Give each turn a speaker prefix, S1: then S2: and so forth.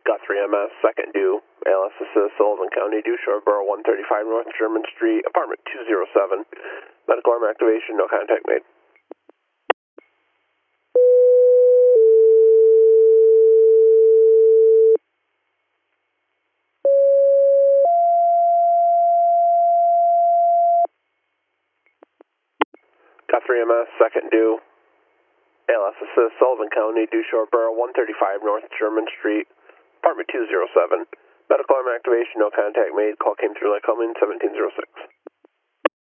S1: Got 3MS, second due, ALS assist, Sullivan County, due Shoreboro 135 North Sherman Street, apartment 207. Medical arm activation, no contact made. Got 3MS, second due, ALS assist, Sullivan County, due Shoreboro 135 North Sherman Street, apartment 207. Medical arm activation, no contact made. Call came through like Cumming 1706.